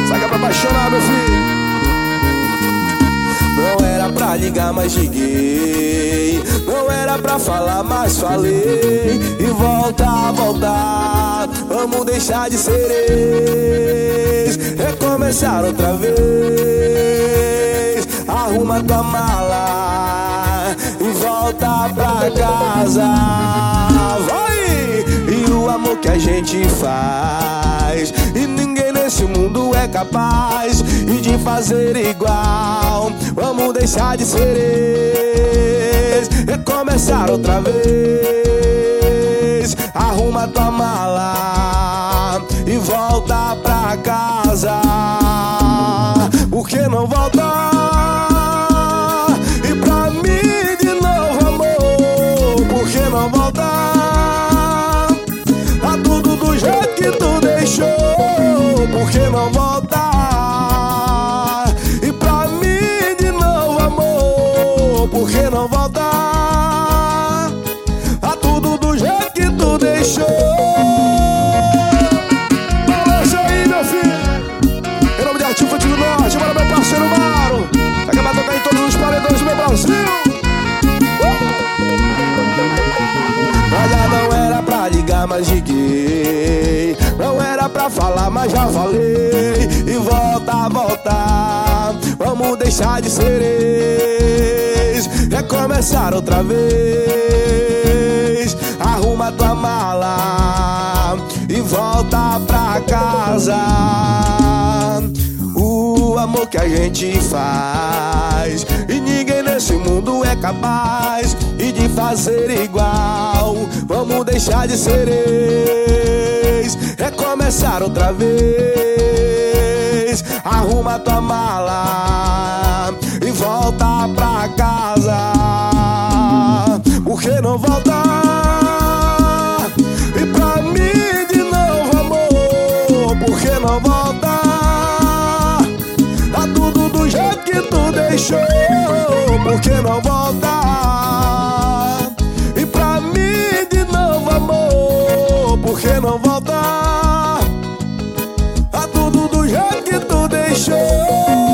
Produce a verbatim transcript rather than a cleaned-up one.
Saca pra apaixonar, meu filho. Não era pra ligar, mas liguei. Não era pra falar, mas falei. E volta a voltar, vamos deixar de ser ex. Recomeçar outra vez. Arruma tua mala e volta pra casa. Vai! E o amor que a gente faz, e ninguém nesse mundo é capaz e de fazer igual. Vamos deixar de ser ex, recomeçar outra vez. Arruma tua mala e volta pra casa. Por que não voltar? E pra mim de novo, amor, por que não voltar? Tá tudo do jeito que tu deixou, por que não voltar? E pra mim de novo, amor, por que não voltar? Tá tudo do jeito que tu deixou. Balança aí, meu filho. Em nome de Artinho Infantil do Norte, bora meu parceiro Maro. Vai acabar tocando em todos os paredões do meu Brasil. Mas já não era pra ligar, mas liguei. Não era pra falar, mas já falei. E volta a voltar, vamos deixar de ser ex. Recomeçar outra vez. Arruma tua mala e volta pra casa. O amor que a gente faz, e ninguém nesse mundo é capaz e de fazer igual. Vamos deixar de ser ex, recomeçar outra vez. Arruma tua mala e volta pra casa. Por que não voltar? E pra mim de novo, amor, por que não voltar? Tá tudo do jeito que tu deixou, por que não voltar? E pra mim de novo, amor, por que não voltar? Tá tudo do jeito que tu deixou.